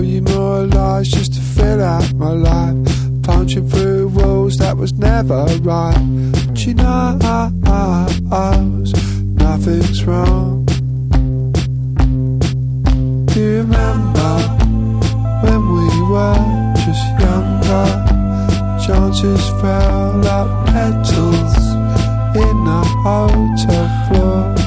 you more lies just to fill out my life, punching through walls that was never right. But you know nothing's wrong. Do you remember when we were just younger? Chances fell like petals in a hotel floor.